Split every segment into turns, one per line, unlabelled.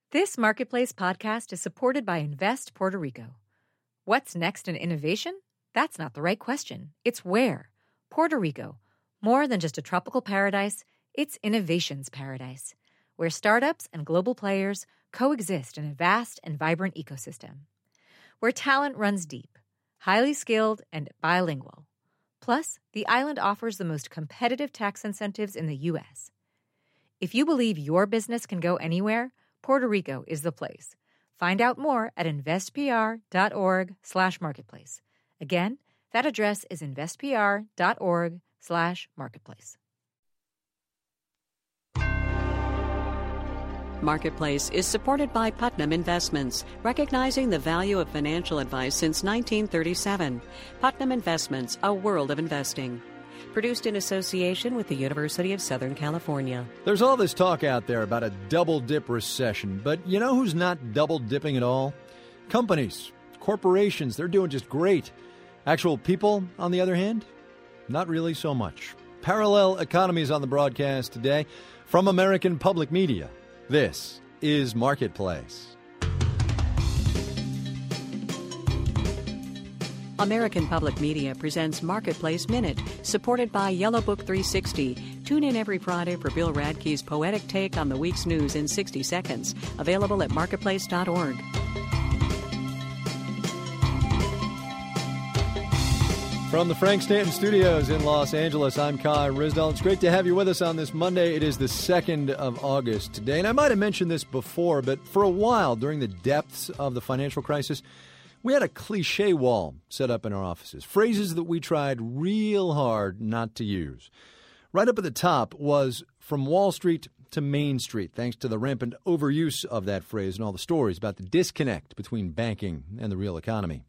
This Marketplace podcast is supported by Invest Puerto Rico. What's next in innovation? That's not the right question. It's where. Puerto Rico. More than just a tropical paradise, it's innovation's paradise, where startups and global players coexist in a vast and vibrant ecosystem. Where talent runs deep, highly skilled, and bilingual. Plus, the island offers the most competitive tax incentives in the U.S. If you believe your business can go anywhere, Puerto Rico is the place. Find out more at investpr.org/marketplace. Again, that address is investpr.org/marketplace.
Marketplace is supported by Putnam Investments, recognizing the value of financial advice since 1937. Putnam Investments, a world of investing. Produced in association with the University of Southern California.
There's all this talk out there about a double-dip recession, but you know who's not double-dipping at all? Companies, corporations, they're doing just great. Actual people, on the other hand, not really so much. Parallel economies on the broadcast today from American Public Media. This is Marketplace.
American Public Media presents Marketplace Minute, supported by Yellow Book 360. Tune in every Friday for Bill Radke's poetic take on the week's news in 60 seconds. Available at marketplace.org.
From the Frank Stanton Studios in Los Angeles, I'm Kai Ryssdal. It's great to have you with us on this Monday. It is the 2nd of August today. And I might have mentioned this before, but for a while during the depths of the financial crisis, we had a cliche wall set up in our offices, phrases that we tried real hard not to use. Right up at the top was from Wall Street to Main Street, thanks to the rampant overuse of that phrase and all the stories about the disconnect between banking and the real economy.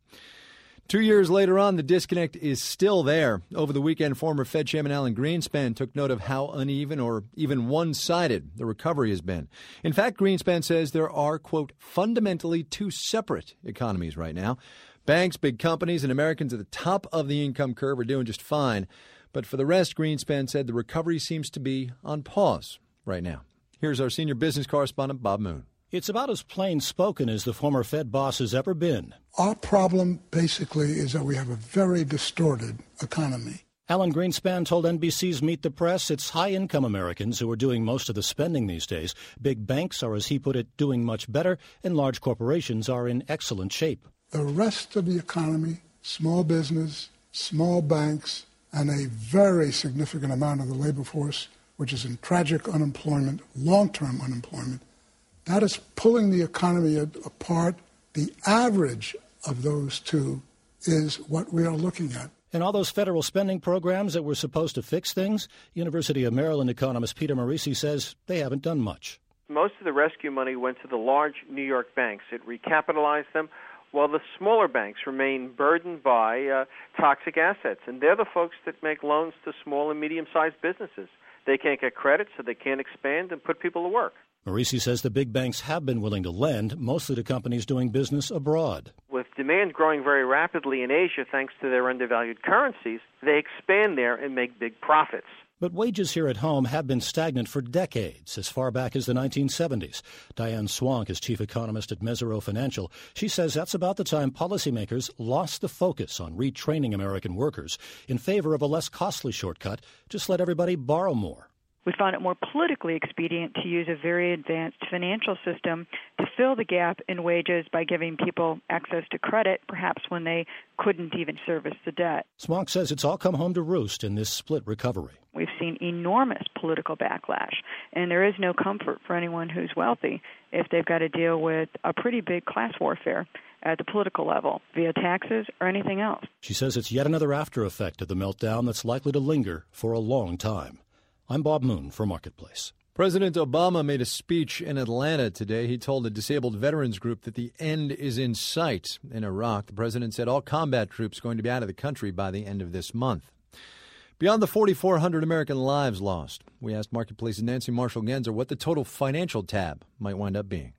2 years later on, the disconnect is still there. Over the weekend, former Fed Chairman Alan Greenspan took note of how uneven or even one-sided the recovery has been. In fact, Greenspan says there are, quote, fundamentally two separate economies right now. Banks, big companies, and Americans at the top of the income curve are doing just fine. But for the rest, Greenspan said the recovery seems to be on pause right now. Here's our senior business correspondent, Bob Moon.
It's about as plain-spoken as the former Fed boss has ever been.
Our problem, basically, is that we have a very distorted economy.
Alan Greenspan told NBC's Meet the Press it's high-income Americans who are doing most of the spending these days. Big banks are, as he put it, doing much better, and large corporations are in excellent shape.
The rest of the economy, small business, small banks, and a very significant amount of the labor force, which is in tragic unemployment, long-term unemployment, that is pulling the economy apart. The average of those two is what we are looking at.
And all those federal spending programs that were supposed to fix things, University of Maryland economist Peter Morici says they haven't done much.
Most of the rescue money went to the large New York banks. It recapitalized them, while the smaller banks remain burdened by toxic assets. And they're the folks that make loans to small and medium-sized businesses. They can't get credit, so they can't expand and put people to work.
Morici says the big banks have been willing to lend, mostly to companies doing business abroad.
With demand growing very rapidly in Asia thanks to their undervalued currencies, they expand there and make big profits.
But wages here at home have been stagnant for decades, as far back as the 1970s. Diane Swank is chief economist at Mesirow Financial. She says that's about the time policymakers lost the focus on retraining American workers in favor of a less costly shortcut, just let everybody borrow more.
We found it more politically expedient to use a very advanced financial system to fill the gap in wages by giving people access to credit, perhaps when they couldn't even service the debt.
Swank says it's all come home to roost in this split recovery.
We've seen enormous political backlash, and there is no comfort for anyone who's wealthy if they've got to deal with a pretty big class warfare at the political level, via taxes or anything else.
She says it's yet another after effect of the meltdown that's likely to linger for a long time. I'm Bob Moon for Marketplace.
President Obama made a speech in Atlanta today. He told a disabled veterans group that the end is in sight in Iraq. The president said all combat troops are going to be out of the country by the end of this month. Beyond the 4,400 American lives lost, we asked Marketplace's Nancy Marshall-Genzer what the total financial tab might wind up being.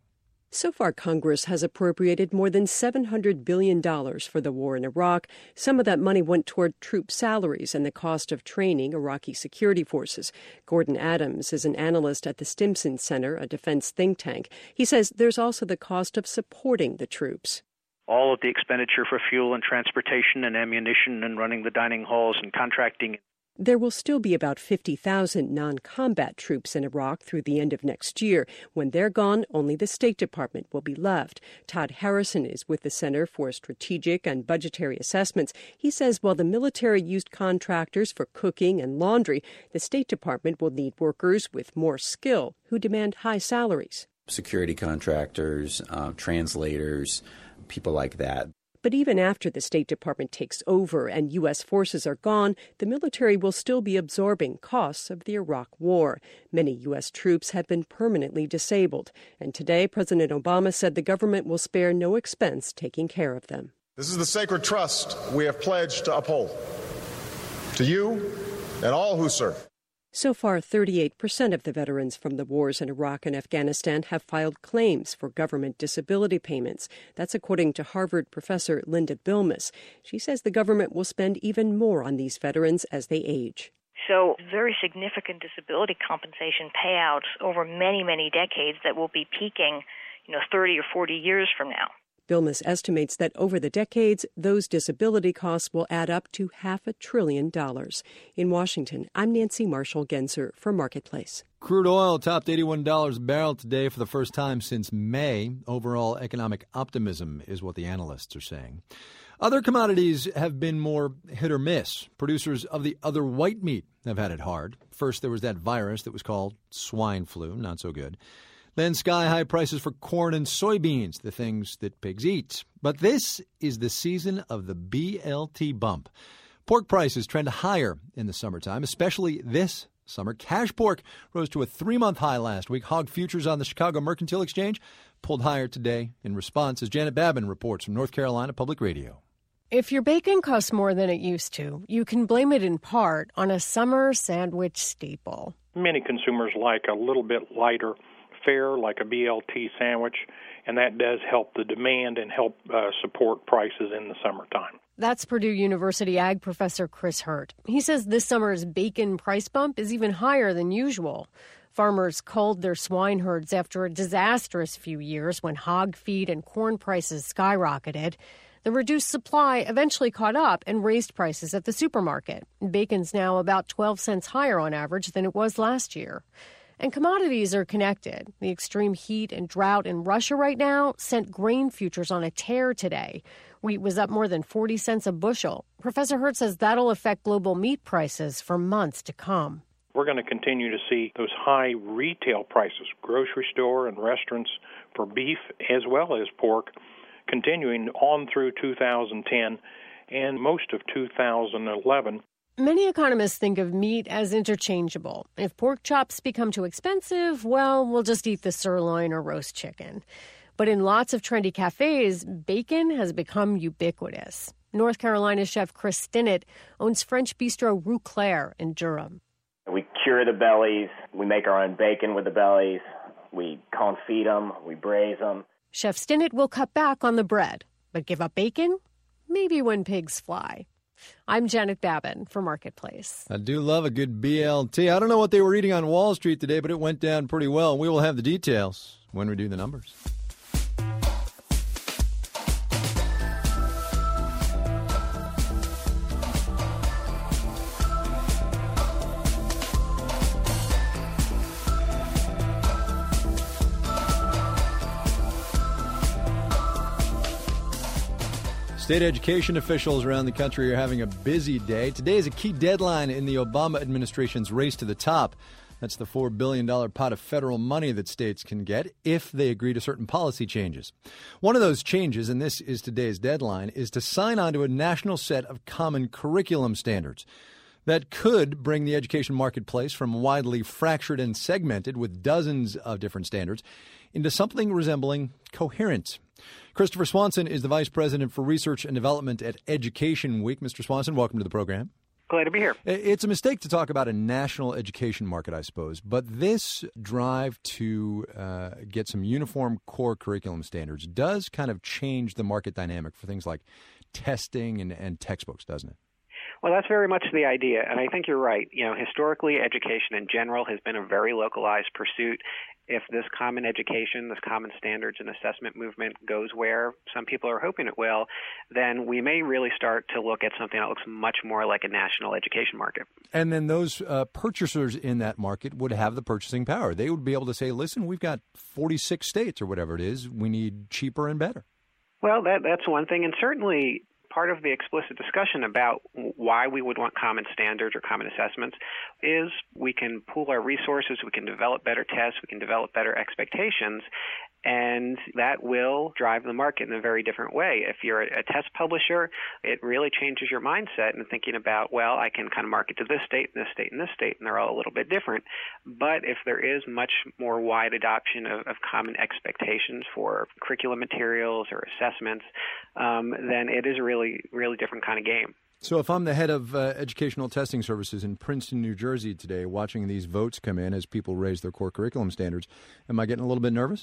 So far, Congress has appropriated more than $700 billion for the war in Iraq. Some of that money went toward troop salaries and the cost of training Iraqi security forces. Gordon Adams is an analyst at the Stimson Center, a defense think tank. He says there's also the cost of supporting the troops.
All of the expenditure for fuel and transportation and ammunition and running the dining halls and contracting.
There will still be about 50,000 non-combat troops in Iraq through the end of next year. When they're gone, only the State Department will be left. Todd Harrison is with the Center for Strategic and Budgetary Assessments. He says while the military used contractors for cooking and laundry, the State Department will need workers with more skill who demand high salaries.
Security contractors, translators, people like that.
But even after the State Department takes over and U.S. forces are gone, the military will still be absorbing costs of the Iraq war. Many U.S. troops have been permanently disabled. And today, President Obama said the government will spare no expense taking care of them.
This is the sacred trust we have pledged to uphold. To you and all who serve.
So far, 38% of the veterans from the wars in Iraq and Afghanistan have filed claims for government disability payments. That's according to Harvard professor Linda Bilmes. She says the government will spend even more on these veterans as they age.
So very significant disability compensation payouts over many, many decades that will be peaking, 30 or 40 years from now.
Bilmes estimates that over the decades, those disability costs will add up to $500 billion. In Washington, I'm Nancy Marshall-Genzer for Marketplace.
Crude oil topped $81 a barrel today for the first time since May. Overall economic optimism is what the analysts are saying. Other commodities have been more hit or miss. Producers of the other white meat have had it hard. First, there was that virus that was called swine flu, not so good. Then sky-high prices for corn and soybeans, the things that pigs eat. But this is the season of the BLT bump. Pork prices trend higher in the summertime, especially this summer. Cash pork rose to a 3-month high last week. Hog futures on the Chicago Mercantile Exchange pulled higher today in response, as Janet Babin reports from North Carolina Public Radio.
If your bacon costs more than it used to, you can blame it in part on a summer sandwich staple.
Many consumers like a little bit lighter fare, like a BLT sandwich, and that does help the demand and help support prices in the summertime.
That's Purdue University Ag professor Chris Hurt. He says this summer's bacon price bump is even higher than usual. Farmers culled their swine herds after a disastrous few years when hog feed and corn prices skyrocketed. The reduced supply eventually caught up and raised prices at the supermarket. Bacon's now about 12 cents higher on average than it was last year. And commodities are connected. The extreme heat and drought in Russia right now sent grain futures on a tear today. Wheat was up more than 40 cents a bushel. Professor Hurt says that'll affect global meat prices for months to come.
We're going to continue to see those high retail prices, grocery store and restaurants for beef as well as pork, continuing on through 2010 and most of 2011.
Many economists think of meat as interchangeable. If pork chops become too expensive, well, we'll just eat the sirloin or roast chicken. But in lots of trendy cafes, bacon has become ubiquitous. North Carolina chef Chris Stinnett owns French bistro Rue Claire in Durham.
We cure the bellies. We make our own bacon with the bellies. We confit them. We braise them.
Chef Stinnett will cut back on the bread, but give up bacon? Maybe when pigs fly. I'm Janet Babin for Marketplace.
I do love a good BLT. I don't know what they were eating on Wall Street today, but it went down pretty well. We will have the details when we do the numbers. State education officials around the country are having a busy day. Today is a key deadline in the Obama administration's race to the top. That's the $4 billion pot of federal money that states can get if they agree to certain policy changes. One of those changes, and this is today's deadline, is to sign on to a national set of common curriculum standards that could bring the education marketplace from widely fractured and segmented with dozens of different standards into something resembling coherent. Christopher Swanson is the Vice President for Research and Development at Education Week. Mr. Swanson, welcome to the program.
Glad to be here.
It's a mistake to talk about a national education market, I suppose, but this drive to get some uniform core curriculum standards does kind of change the market dynamic for things like testing and textbooks, doesn't it?
Well, that's very much the idea, and I think you're right. Historically, education in general has been a very localized pursuit. If this common education, this common standards and assessment movement goes where some people are hoping it will, then we may really start to look at something that looks much more like a national education market.
And then those purchasers in that market would have the purchasing power. They would be able to say, listen, we've got 46 states or whatever it is. We need cheaper and better.
Well, that's one thing, and certainly part of the explicit discussion about why we would want common standards or common assessments is we can pool our resources, we can develop better tests, we can develop better expectations, and that will drive the market in a very different way. If you're a test publisher, it really changes your mindset in thinking about, well, I can kind of market to this state, and this state, and this state, and they're all a little bit different. But if there is much more wide adoption of common expectations for curriculum materials or assessments, then it is a really, really different kind of game.
So if I'm the head of educational testing services in Princeton, New Jersey today, watching these votes come in as people raise their core curriculum standards, am I getting a little bit nervous?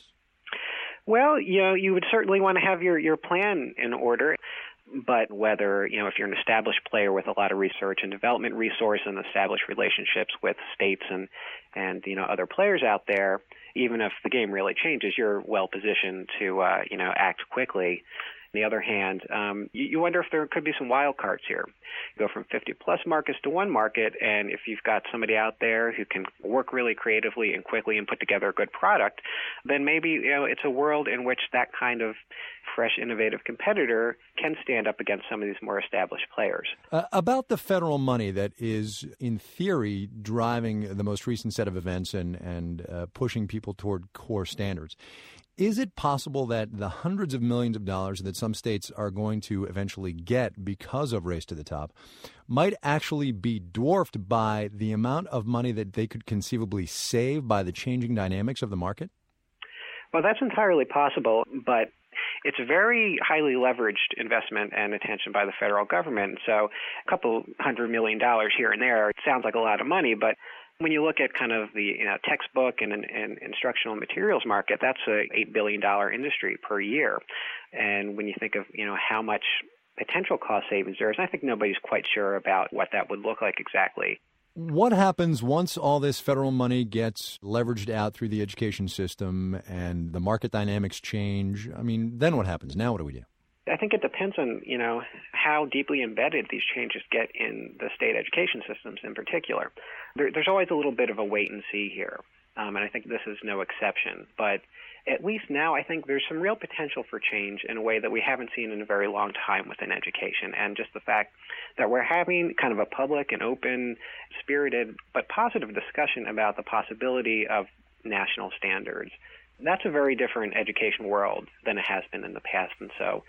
Well, you would certainly want to have your plan in order. But whether, if you're an established player with a lot of research and development resource and established relationships with states and other players out there, even if the game really changes, you're well positioned to, act quickly. On the other hand, you wonder if there could be some wild cards here. You go from 50-plus markets to one market, and if you've got somebody out there who can work really creatively and quickly and put together a good product, then maybe it's a world in which that kind of fresh, innovative competitor can stand up against some of these more established players.
About the federal money that is, in theory, driving the most recent set of events and pushing people toward core standards, is it possible that the hundreds of millions of dollars that some states are going to eventually get because of Race to the Top might actually be dwarfed by the amount of money that they could conceivably save by the changing dynamics of the market?
Well, that's entirely possible, but it's a very highly leveraged investment and attention by the federal government. So a couple $100 million here and there, it sounds like a lot of money, but when you look at kind of the textbook and instructional materials market, that's a $8 billion industry per year. And when you think of, how much potential cost savings there is, I think nobody's quite sure about what that would look like exactly.
What happens once all this federal money gets leveraged out through the education system and the market dynamics change? I mean, then what happens? Now what do we do?
I think it depends on, how deeply embedded these changes get in the state education systems in particular. There's always a little bit of a wait and see here, and I think this is no exception. But at least now I think there's some real potential for change in a way that we haven't seen in a very long time within education. And just the fact that we're having kind of a public and open, spirited, but positive discussion about the possibility of national standards, that's a very different education world than it has been in the past. And so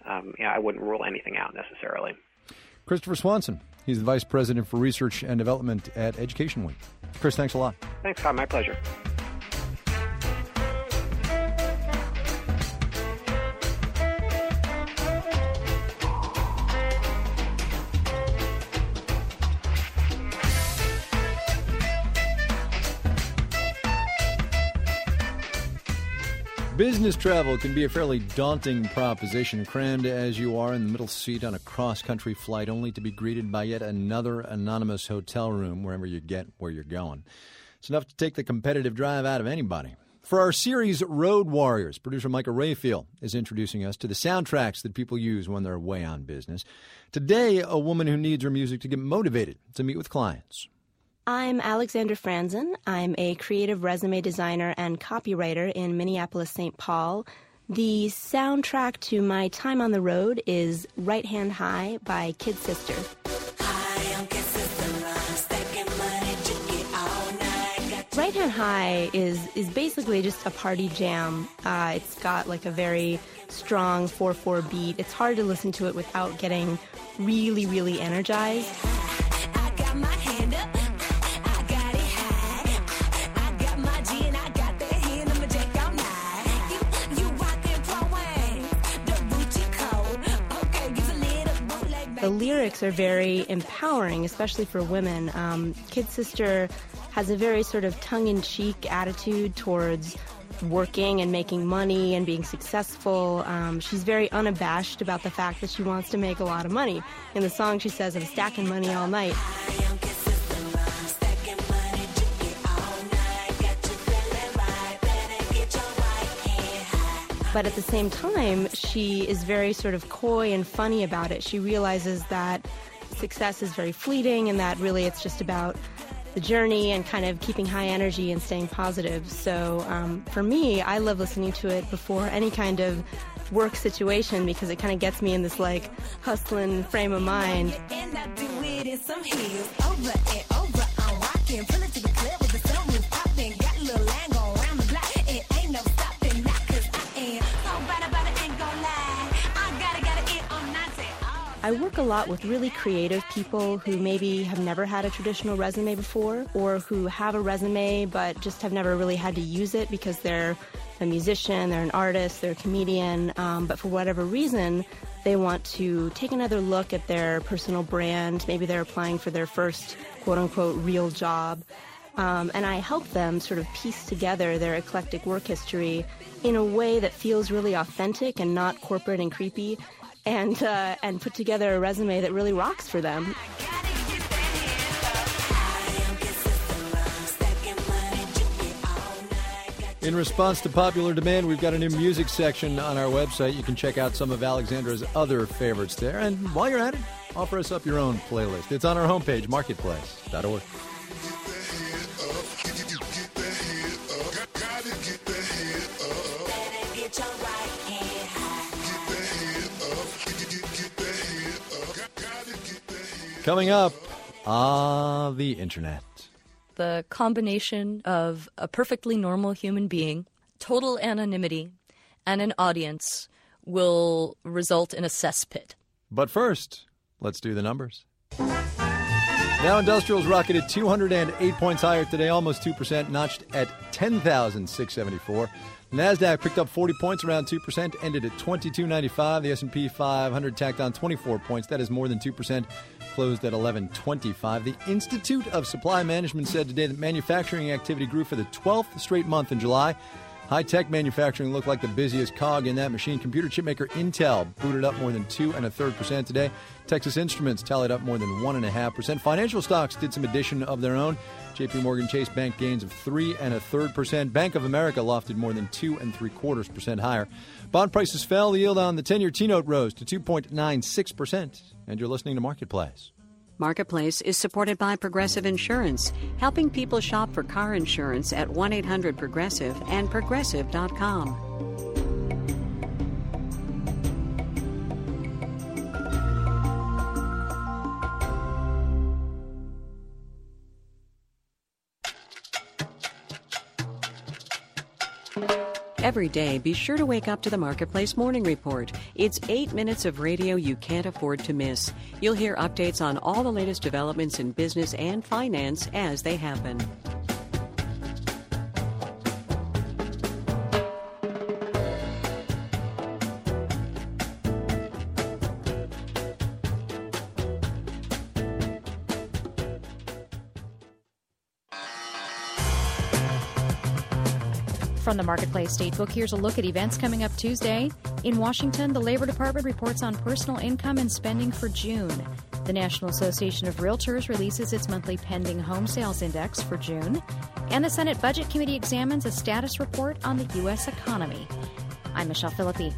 I wouldn't rule anything out necessarily.
Christopher Swanson, he's the Vice President for Research and Development at Education Week. Chris, thanks a lot.
Thanks, Todd. My pleasure.
Business travel can be a fairly daunting proposition, crammed as you are in the middle seat on a cross-country flight, only to be greeted by yet another anonymous hotel room wherever you get where you're going. It's enough to take the competitive drive out of anybody. For our series, Road Warriors, producer Micah Rayfield is introducing us to the soundtracks that people use when they're away on business. Today, a woman who needs her music to get motivated to meet with clients.
I'm Alexandra Franzen. I'm a creative resume designer and copywriter in Minneapolis, St. Paul. The soundtrack to my time on the road is Right Hand High by Kid Sister. Right Hand High is basically just a party jam. It's got like a very strong 4/4 beat. It's hard to listen to it without getting really, really energized. I got my hand up. The lyrics are very empowering, especially for women. Kid Sister has a very sort of tongue-in-cheek attitude towards working and making money and being successful. She's very unabashed about the fact that she wants to make a lot of money. In the song, she says, "I'm stacking money all night." But at the same time, she is very sort of coy and funny about it. She realizes that success is very fleeting and that really it's just about the journey and kind of keeping high energy and staying positive. So for me, I love listening to it before any kind of work situation because it kind of gets me in this like hustling frame of mind.
And I do it in some heels, over and over, I'm rocking, pull it to the club with the sunroof popping, got a little line going around the block, it ain't no stopping now, cause I am so bad about it, ain't gon' lie, I gotta it on 90.
I work a lot with really creative people who maybe have never had a traditional resume before or who have a resume but just have never really had to use it because they're a musician, they're an artist, they're a comedian, but for whatever reason, they want to take another look at their personal brand. Maybe they're applying for their first quote-unquote real job. And I help them sort of piece together their eclectic work history in a way that feels really authentic and not corporate and creepy, and put together a resume that really rocks for them.
In response to popular demand, we've got a new music section on our website. You can check out some of Alexandra's other favorites there. And while you're at it, offer us up your own playlist. It's on our homepage, marketplace.org. Coming up, the internet.
The combination of a perfectly normal human being, total anonymity, and an audience will result in a cesspit.
But first, let's do the numbers. Dow Industrials rocketed 208 points higher today, almost 2%, notched at 10,674. NASDAQ picked up 40 points, around 2%, ended at 2295. The S&P 500 tacked on 24 points. That is more than 2%, closed at 1125. The Institute of Supply Management said today that manufacturing activity grew for the 12th straight month in July. High-tech manufacturing looked like the busiest cog in that machine. Computer chipmaker Intel booted up more than 2.33% today. Texas Instruments tallied up more than 1.5%. Financial stocks did some addition of their own. J.P. Morgan Chase Bank gains of 3.33%. Bank of America lofted more than 2.75% higher. Bond prices fell. The yield on the 10-year T-note rose to 2.96%. And you're listening to Marketplace.
Marketplace is supported by Progressive Insurance, helping people shop for car insurance at 1-800-PROGRESSIVE and Progressive.com. Every day, be sure to wake up to the Marketplace Morning Report. It's 8 minutes of radio you can't afford to miss. You'll hear updates on all the latest developments in business and finance as they happen.
From the Marketplace Statebook, here's a look at events coming up Tuesday. In Washington, the Labor Department reports on personal income and spending for June. The National Association of Realtors releases its monthly pending home sales index for June. And the Senate Budget Committee examines a status report on the U.S. economy. I'm Michelle Philippi.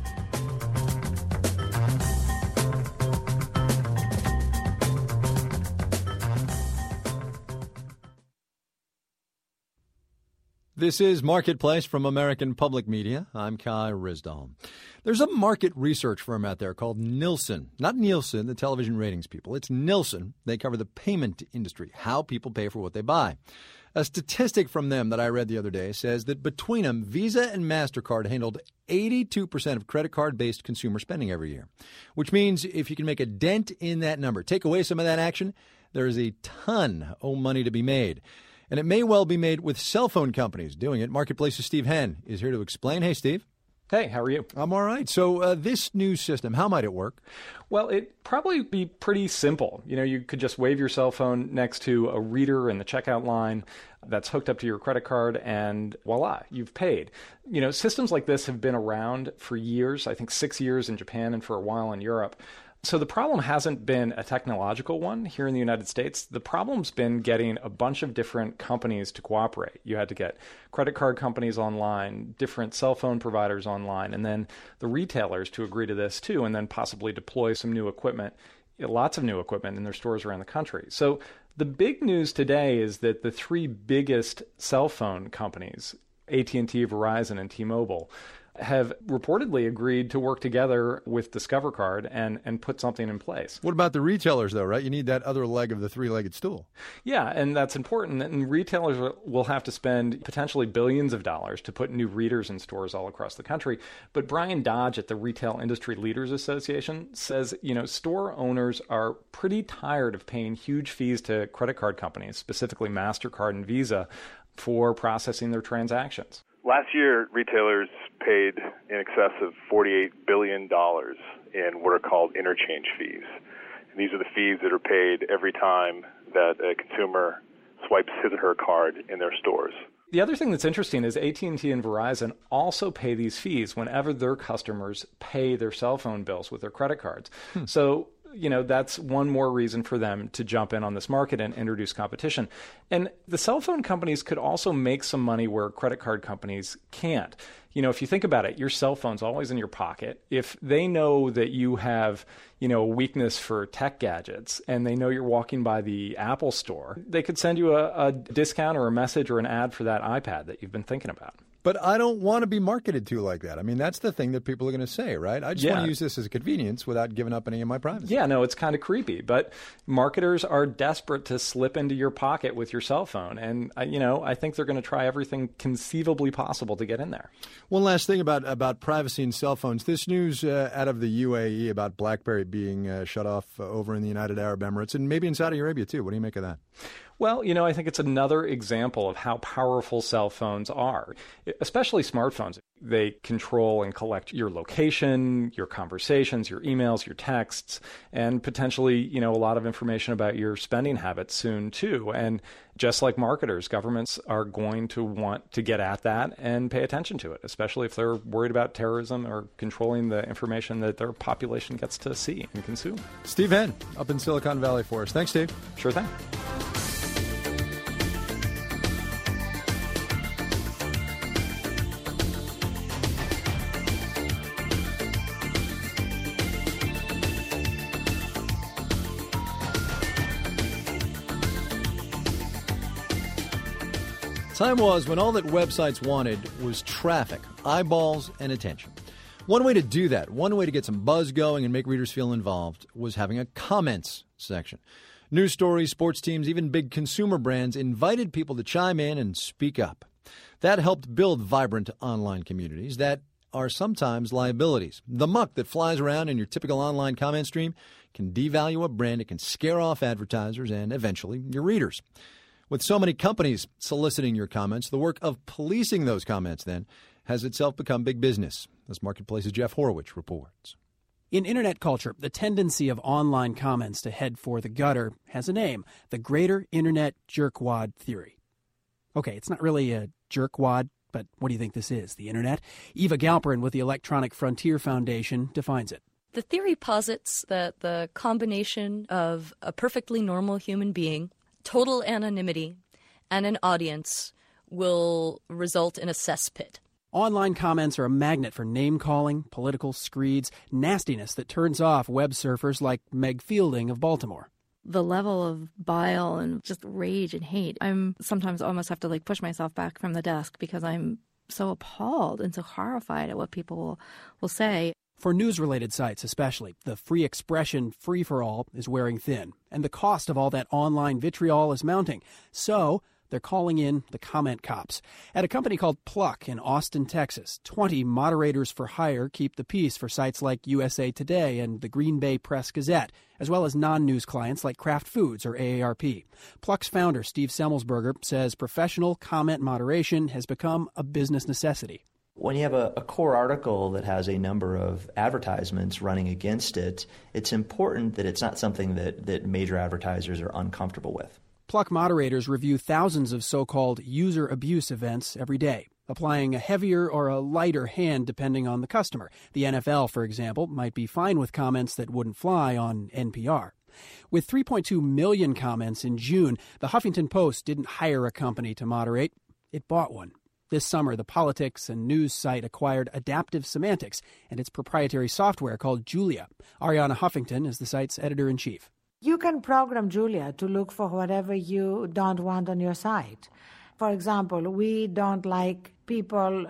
This is Marketplace from American Public Media. I'm Kai Risdall. There's a market research firm out there called Nielsen. Not Nielsen, the television ratings people. It's Nielsen. They cover the payment industry, how people pay for what they buy. A statistic from them that I read the other day says that between them, Visa and MasterCard handled 82% of credit card-based consumer spending every year, which means if you can make a dent in that number, take away some of that action, there is a ton of money to be made. And it may well be made with cell phone companies doing it. Marketplace's Steve Henn is here to explain. Hey, Steve.
Hey, how are you?
I'm all right. So this new system, how might it work?
Well, it'd probably be pretty simple. You could just wave your cell phone next to a reader in the checkout line that's hooked up to your credit card, and voila, you've paid. Systems like this have been around for years, I think 6 years in Japan and for a while in Europe. So the problem hasn't been a technological one here in the United States. The problem's been getting a bunch of different companies to cooperate. You had to get credit card companies online, different cell phone providers online, and then the retailers to agree to this too, and then possibly deploy some new equipment, lots of new equipment in their stores around the country. So the big news today is that the three biggest cell phone companies, AT&T, Verizon, and T-Mobile, have reportedly agreed to work together with Discover Card and put something in place.
What about the retailers, though, right? You need that other leg of the three-legged stool.
Yeah, and that's important. And retailers will have to spend potentially billions of dollars to put new readers in stores all across the country. But Brian Dodge at the Retail Industry Leaders Association says, store owners are pretty tired of paying huge fees to credit card companies, specifically MasterCard and Visa, for processing their transactions.
Last year, retailers paid in excess of $48 billion in what are called interchange fees. And these are the fees that are paid every time that a consumer swipes his or her card in their stores.
The other thing that's interesting is AT&T and Verizon also pay these fees whenever their customers pay their cell phone bills with their credit cards. So that's one more reason for them to jump in on this market and introduce competition. And the cell phone companies could also make some money where credit card companies can't. If you think about it, your cell phone's always in your pocket. If they know that you have, a weakness for tech gadgets and they know you're walking by the Apple store, they could send you a discount or a message or an ad for that iPad that you've been thinking about.
But I don't want to be marketed to like that. I mean, that's the thing that people are going to say, right? I just want to use this as a convenience without giving up any of my privacy.
Yeah, no, it's kind of creepy. But marketers are desperate to slip into your pocket with your cell phone. And, I think they're going to try everything conceivably possible to get in there.
One last thing about privacy and cell phones. This news out of the UAE about BlackBerry being shut off over in the United Arab Emirates and maybe in Saudi Arabia, too. What do you make of that?
Well, I think it's another example of how powerful cell phones are, especially smartphones. They control and collect your location, your conversations, your emails, your texts, and potentially, a lot of information about your spending habits soon, too. And just like marketers, governments are going to want to get at that and pay attention to it, especially if they're worried about terrorism or controlling the information that their population gets to see and consume.
Steve Henn up in Silicon Valley for us. Thanks, Steve.
Sure thing.
Time was when all that websites wanted was traffic, eyeballs, and attention. One way to do that, one way to get some buzz going and make readers feel involved was having a comments section. News stories, sports teams, even big consumer brands invited people to chime in and speak up. That helped build vibrant online communities that are sometimes liabilities. The muck that flies around in your typical online comment stream can devalue a brand, it can scare off advertisers and eventually your readers. With so many companies soliciting your comments, the work of policing those comments then has itself become big business, as Marketplace's Jeff Horowitz reports.
In internet culture, the tendency of online comments to head for the gutter has a name, the Greater Internet Jerkwad Theory. Okay, it's not really a jerkwad, but what do you think this is, the internet? Eva Galperin with the Electronic Frontier Foundation defines it.
The theory posits that the combination of a perfectly normal human being, total anonymity, and an audience will result in a cesspit.
Online comments are a magnet for name-calling, political screeds, nastiness that turns off web surfers like Meg Fielding of Baltimore.
The level of bile and just rage and hate, I'm sometimes almost have to push myself back from the desk because I'm so appalled and so horrified at what people will say.
For news-related sites especially, the free expression free-for-all is wearing thin, and the cost of all that online vitriol is mounting. So they're calling in the comment cops. At a company called Pluck in Austin, Texas, 20 moderators for hire keep the peace for sites like USA Today and the Green Bay Press-Gazette, as well as non-news clients like Kraft Foods or AARP. Pluck's founder, Steve Semmelsberger, says professional comment moderation has become a business necessity.
When you have a core article that has a number of advertisements running against it, it's important that it's not something that major advertisers are uncomfortable with.
Pluck moderators review thousands of so-called user abuse events every day, applying a heavier or a lighter hand depending on the customer. The NFL, for example, might be fine with comments that wouldn't fly on NPR. With 3.2 million comments in June, the Huffington Post didn't hire a company to moderate. It bought one. This summer, the politics and news site acquired Adaptive Semantics and its proprietary software called Julia. Ariana Huffington is the site's editor-in-chief.
You can program Julia to look for whatever you don't want on your site. For example, we don't like people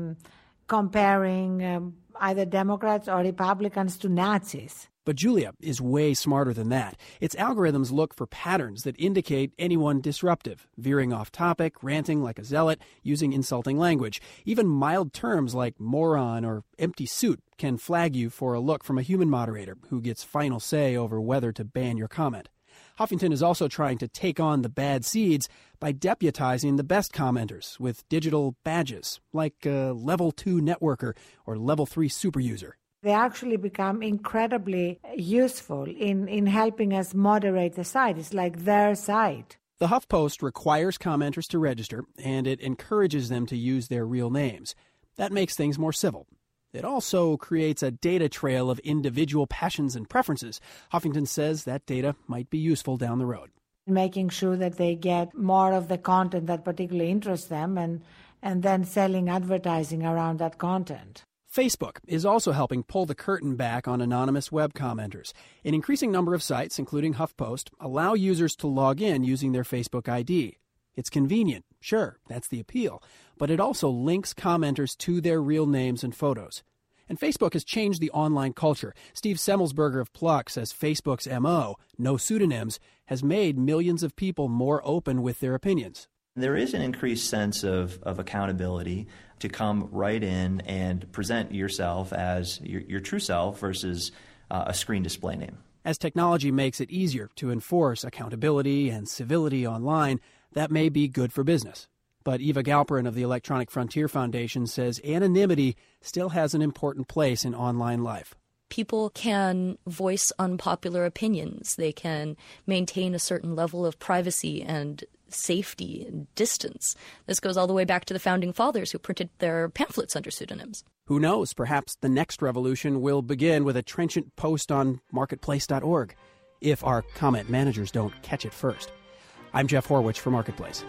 comparing either Democrats or Republicans to Nazis.
But Julia is way smarter than that. Its algorithms look for patterns that indicate anyone disruptive, veering off topic, ranting like a zealot, using insulting language. Even mild terms like moron or empty suit can flag you for a look from a human moderator who gets final say over whether to ban your comment. Huffington is also trying to take on the bad seeds by deputizing the best commenters with digital badges, like Level 2 Networker or Level 3 Superuser.
They actually become incredibly useful in helping us moderate the site. It's like their site.
The HuffPost requires commenters to register, and it encourages them to use their real names. That makes things more civil. It also creates a data trail of individual passions and preferences. Huffington says that data might be useful down the road.
Making sure that they get more of the content that particularly interests them and then selling advertising around that content.
Facebook is also helping pull the curtain back on anonymous web commenters. An increasing number of sites, including HuffPost, allow users to log in using their Facebook ID. It's convenient, sure, that's the appeal, but it also links commenters to their real names and photos. And Facebook has changed the online culture. Steve Semmelsberger of Pluck says Facebook's MO, no pseudonyms, has made millions of people more open with their opinions.
There is an increased sense of accountability to come right in and present yourself as your true self versus a screen display name.
As technology makes it easier to enforce accountability and civility online, that may be good for business. But Eva Galperin of the Electronic Frontier Foundation says anonymity still has an important place in online life.
People can voice unpopular opinions. They can maintain a certain level of privacy and safety and distance. This goes all the way back to the founding fathers who printed their pamphlets under pseudonyms.
Who knows? Perhaps the next revolution will begin with a trenchant post on marketplace.org, if our comment managers don't catch it first. I'm Jeff Horwich for Marketplace.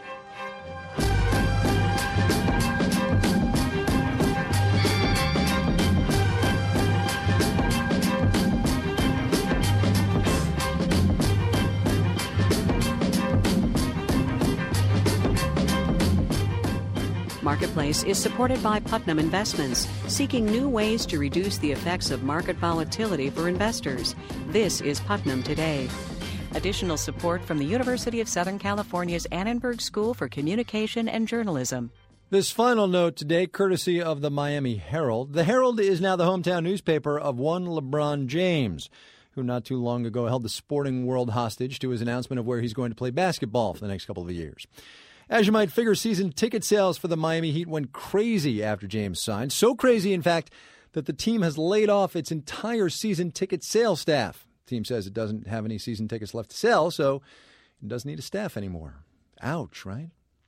Marketplace is supported by Putnam Investments, seeking new ways to reduce the effects of market volatility for investors. This is Putnam Today. Additional support from the University of Southern California's Annenberg School for Communication and Journalism.
This final note today, courtesy of the Miami Herald. The Herald is now the hometown newspaper of one LeBron James, who not too long ago held the sporting world hostage to his announcement of where he's going to play basketball for the next couple of years. As you might figure, season ticket sales for the Miami Heat went crazy after James signed. So crazy, in fact, that the team has laid off its entire season ticket sales staff. The team says it doesn't have any season tickets left to sell, so it doesn't need a staff anymore. Ouch, right?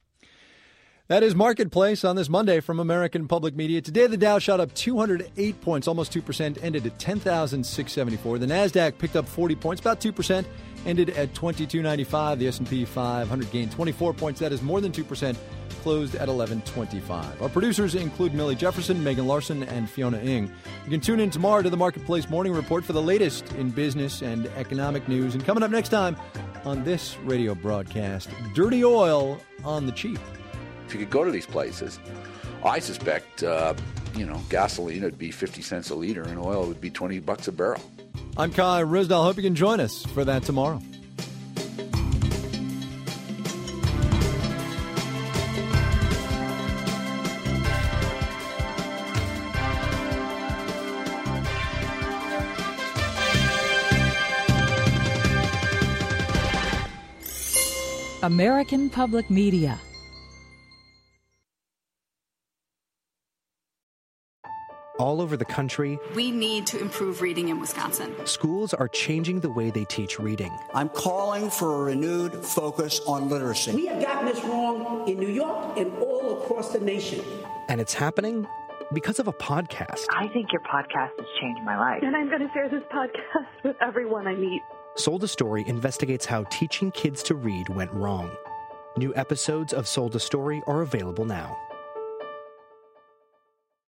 That is Marketplace on this Monday from American Public Media. Today, the Dow shot up 208 points, almost 2%, ended at 10,674. The Nasdaq picked up 40 points, about 2%, ended at 2295. The S&P 500 gained 24 points. That is more than 2%, closed at 1125. Our producers include Millie Jefferson, Megan Larson, and Fiona Ng. You can tune in tomorrow to the Marketplace Morning Report for the latest in business and economic news. And coming up next time on this radio broadcast, dirty oil on the cheap.
If you could go to these places, I suspect, gasoline would be 50 cents a liter and oil would be $20 a barrel.
I'm Kai Risdal. Hope you can join us for that tomorrow.
American Public Media.
all over the country,
we need to improve reading in Wisconsin.
Schools are changing the way they teach reading.
I'm calling for a renewed focus on literacy.
We have gotten this wrong in New York and all across the nation.
And it's happening because of a podcast.
I think your podcast has changed my life.
And I'm going to share this podcast with everyone I meet.
Sold a Story investigates how teaching kids to read went wrong. New episodes of Sold a Story are available now.